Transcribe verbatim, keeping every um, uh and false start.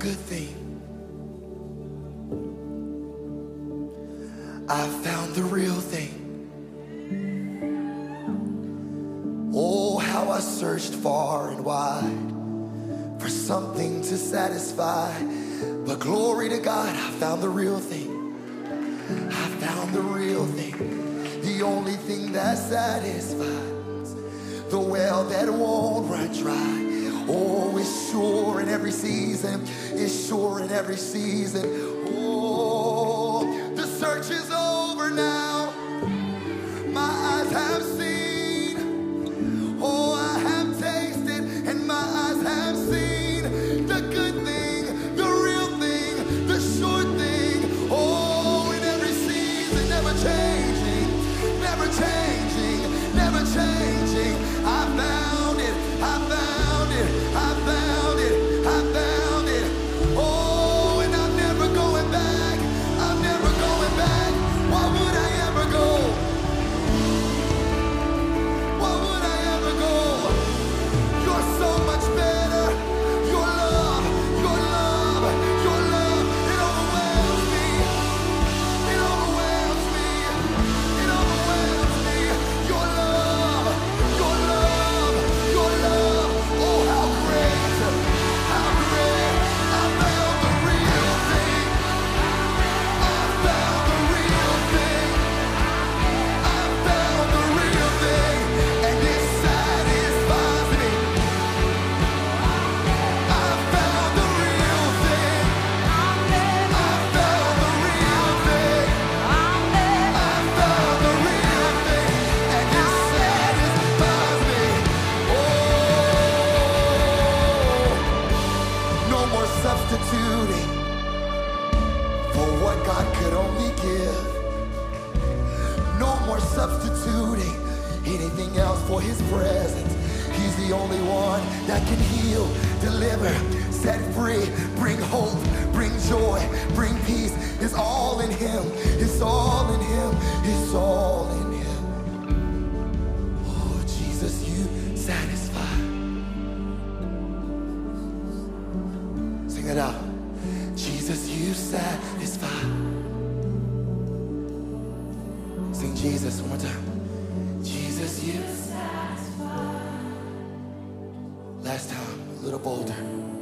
good thing. I found the real thing. Oh, how I searched far and wide for something to satisfy. But glory to God, I found the real thing. I found the real thing. The only thing that satisfies. The well that won't run dry. Oh, it's sure in every season. It's sure in every season. Oh, the search is over now. My eyes have seen. Oh, I have tasted and my eyes have seen the good thing, the real thing, the sure thing. Oh, in every season, never changing, never changing, never changing. I found it, I found it, I found it, I found it. Oh, and I'm never going back, I'm never going back. Why would I ever go? Why would I ever go? You're so much better. Your love, your love, your love, it overwhelms me. It overwhelms me. It overwhelms me. Your love, your love, your love. Oh, how great, how great. I found the real thing. I found the real thing. I found the real thing. And it satisfies me. I found the real thing. I found the real thing. I found the real thing. And it satisfies me. Oh, no more substituting for what God could only give. No more substituting anything else for his presence. He's the only one that can heal, deliver, set free, bring hope, bring joy, bring peace. It's all in him. It's all in him. It's all in him. Oh, Jesus, you satisfy. Sing it out. Jesus, you satisfy. Sing Jesus one more time. Jesus, you. Last time, a little bolder.